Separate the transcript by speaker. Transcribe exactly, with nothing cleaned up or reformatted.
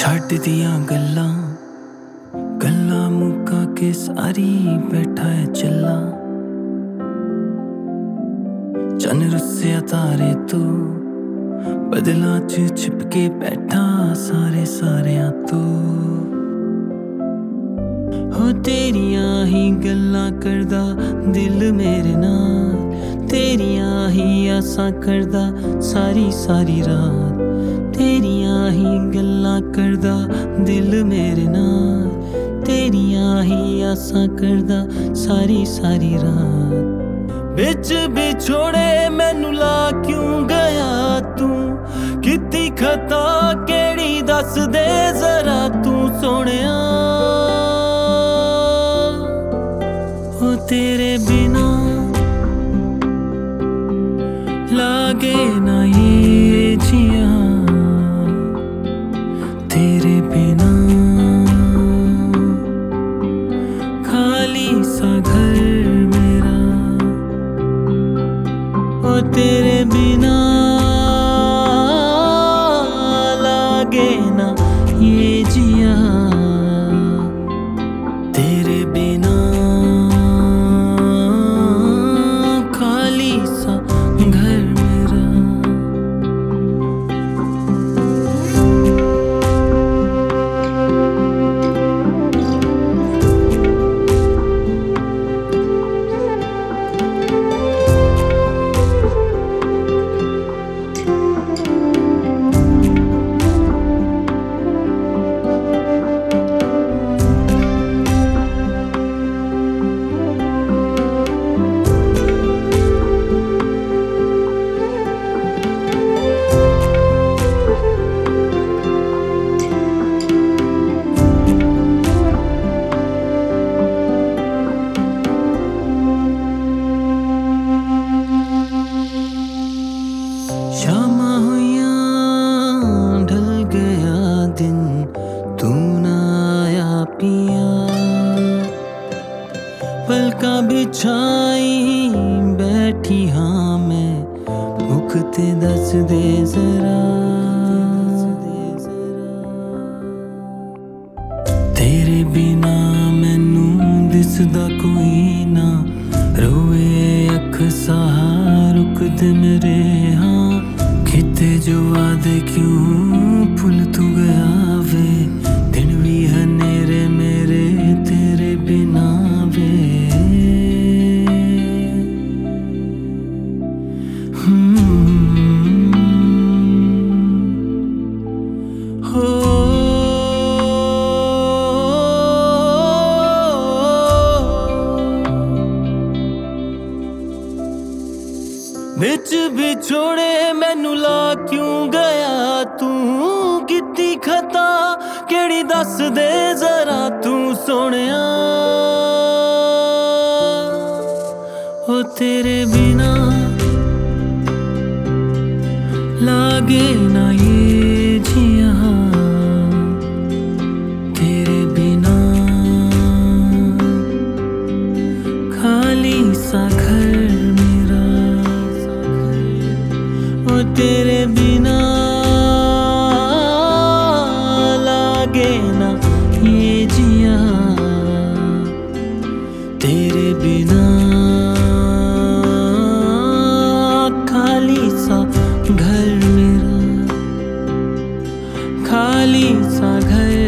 Speaker 1: ਛੱਡ ਦੀਆਂ ਗੱਲਾਂ ਗੱਲਾਂ ਮੁਕਾ ਕੇ ਸਾਰੀ ਬੈਠਾ ਹੈ ਚੱਲਾ ਚੰਨ ਰੁੱਸਿਆ ਤਾਰੇ ਤੋਂ ਬਦਲਾਂ 'ਚ ਛਿਪਕੇ ਬੈਠਾ ਸਾਰੇ ਸਾਰਿਆਂ ਤੋਂ ਹੋ ਤੇਰੀਆਂ ਹੀ ਗੱਲਾਂ ਕਰਦਾ ਦਿਲ ਮੇਰੇ ਨਾਲ ਤੇਰੀਆਂ ਹੀ ਆਸਾਂ ਕਰਦਾ ਸਾਰੀ ਸਾਰੀ ਰਾਤ तेरियां ही गल्लां करदा दिल मेरे नाल तेरियां ही आसां करदा सारी सारी रात बिच बिछोड़े मैनू ला क्यों गया तू किती खता केड़ी दस दे जरा तू सोहणिया हो तेरे बिना लागे ना ये जिया तेरे बिना खाली सा घर मेरा ओ तेरे बिना लागे ना ये जिया तेरे बिना खाली सा घर मेरा शामा हुइयां ढल गया दिन तू ना आया पिया पलका बिछाई बैठी हाँ मैं मुख ते दस दे जरा तेरे बिना मैनू दिसदा कोई ना रोए अख साहा रुकदे मेरे हाँ किते जो वादे क्यों भूल तू गया वे दिन भी हनेरे मेरे तेरे बिना वे हो बिच बिछोड़े मैनू ला क्यों गया तू किती खता केड़ी दस दे जरा तू सोहणिया ओ तेरे बिना लागे ना ये जिया तेरे बिना खाली सा घर तेरे बिना लागे ना ये जिया तेरे बिना खाली सा घर मेरा खाली सा घर